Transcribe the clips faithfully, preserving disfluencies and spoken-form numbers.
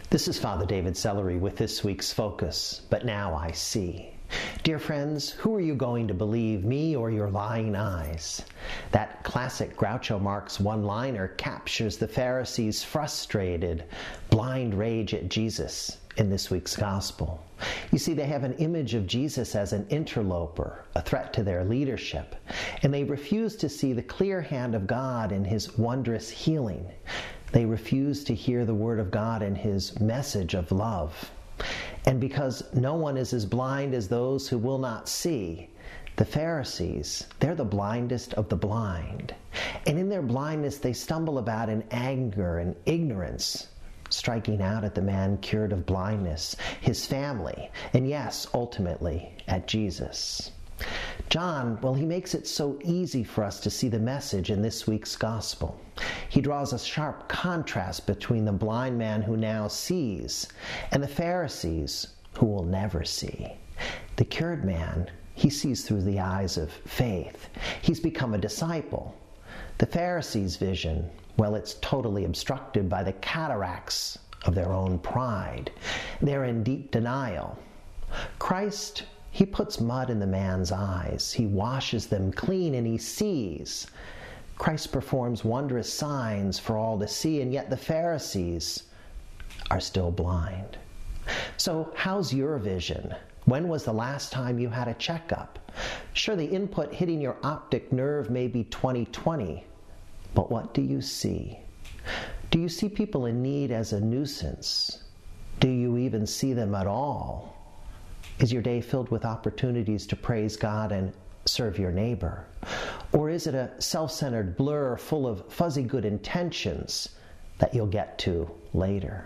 This is Father David Sellery with this week's Focus, But Now I See. Dear friends, who are you going to believe, me or your lying eyes? That classic Groucho Marx one-liner captures the Pharisees' frustrated, blind rage at Jesus in this week's Gospel. You see, they have an image of Jesus as an interloper, a threat to their leadership, and they refuse to see the clear hand of God in His wondrous healing. They refuse to hear the Word of God and His message of love. And because no one is as blind as those who will not see, the Pharisees, they're the blindest of the blind. And in their blindness, they stumble about in anger and ignorance, striking out at the man cured of blindness, his family, and yes, ultimately, at Jesus. John, well, he makes it so easy for us to see the message in this week's Gospel. He draws a sharp contrast between the blind man who now sees and the Pharisees who will never see. The cured man, he sees through the eyes of faith. He's become a disciple. The Pharisees' vision, well, it's totally obstructed by the cataracts of their own pride. They're in deep denial. Christ, He puts mud in the man's eyes. He washes them clean and he sees. Christ performs wondrous signs for all to see, and yet the Pharisees are still blind. So how's your vision? When was the last time you had a checkup? Sure, the input hitting your optic nerve may be twenty twenty, but what do you see? Do you see people in need as a nuisance? Do you even see them at all? Is your day filled with opportunities to praise God and serve your neighbor? Or is it a self-centered blur full of fuzzy good intentions that you'll get to later?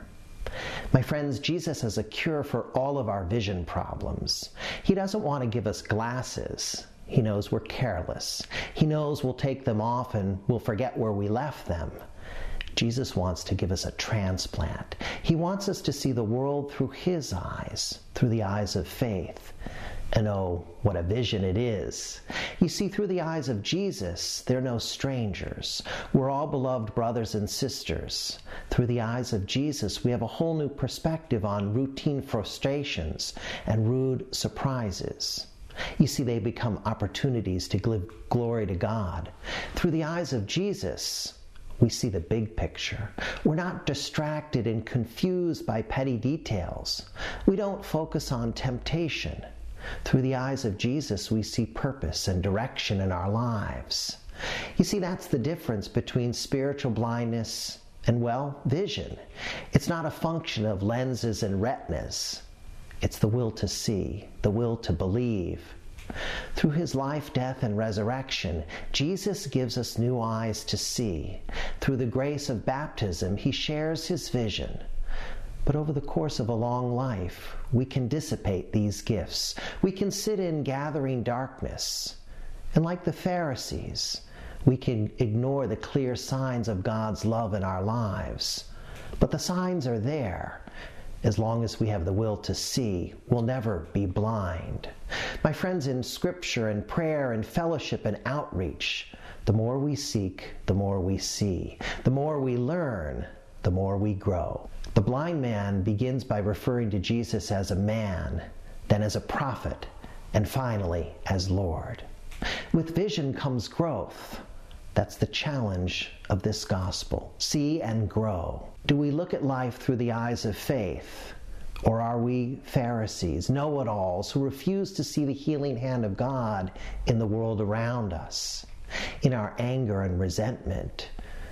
My friends, Jesus has a cure for all of our vision problems. He doesn't want to give us glasses. He knows we're careless. He knows we'll take them off and we'll forget where we left them. Jesus wants to give us a transplant. He wants us to see the world through His eyes, through the eyes of faith. And oh, what a vision it is. You see, through the eyes of Jesus, they're no strangers. We're all beloved brothers and sisters. Through the eyes of Jesus, we have a whole new perspective on routine frustrations and rude surprises. You see, they become opportunities to give glory to God. Through the eyes of Jesus, we see the big picture. We're not distracted and confused by petty details. We don't focus on temptation. Through the eyes of Jesus, we see purpose and direction in our lives. You see, that's the difference between spiritual blindness and, well, vision. It's not a function of lenses and retinas. It's the will to see, the will to believe. Through His life, death, and resurrection, Jesus gives us new eyes to see. Through the grace of baptism, He shares His vision. But over the course of a long life, we can dissipate these gifts. We can sit in gathering darkness. And like the Pharisees, we can ignore the clear signs of God's love in our lives. But the signs are there. As long as we have the will to see, we'll never be blind. My friends, in Scripture and prayer and fellowship and outreach, the more we seek, the more we see. The more we learn, the more we grow. The blind man begins by referring to Jesus as a man, then as a prophet, and finally as Lord. With vision comes growth. That's the challenge of this gospel. See and grow. Do we look at life through the eyes of faith? Or are we Pharisees, know-it-alls, who refuse to see the healing hand of God in the world around us? In our anger and resentment,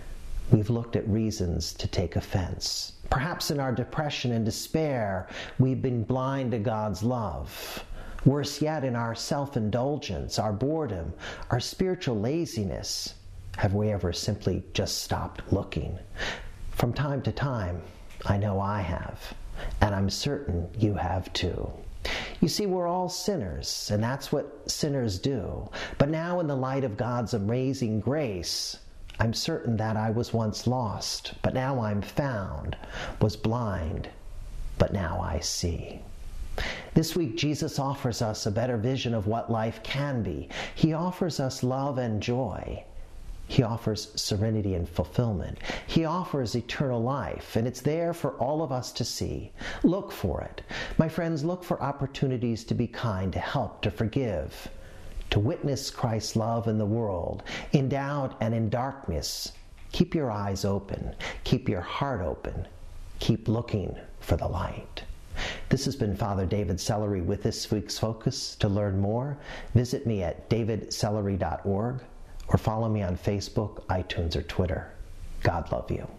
we've looked at reasons to take offense. Perhaps in our depression and despair, we've been blind to God's love. Worse yet, in our self-indulgence, our boredom, our spiritual laziness, have we ever simply just stopped looking? From time to time, I know I have, and I'm certain you have too. You see, we're all sinners, and that's what sinners do. But now in the light of God's amazing grace, I'm certain that I was once lost, but now I'm found, was blind, but now I see. This week, Jesus offers us a better vision of what life can be. He offers us love and joy. He offers serenity and fulfillment. He offers eternal life, and it's there for all of us to see. Look for it. My friends, look for opportunities to be kind, to help, to forgive, to witness Christ's love in the world, in doubt and in darkness. Keep your eyes open. Keep your heart open. Keep looking for the light. This has been Father David Sellery with this week's Focus. To learn more, visit me at david sellery dot org or follow me on Facebook, iTunes, or Twitter. God love you.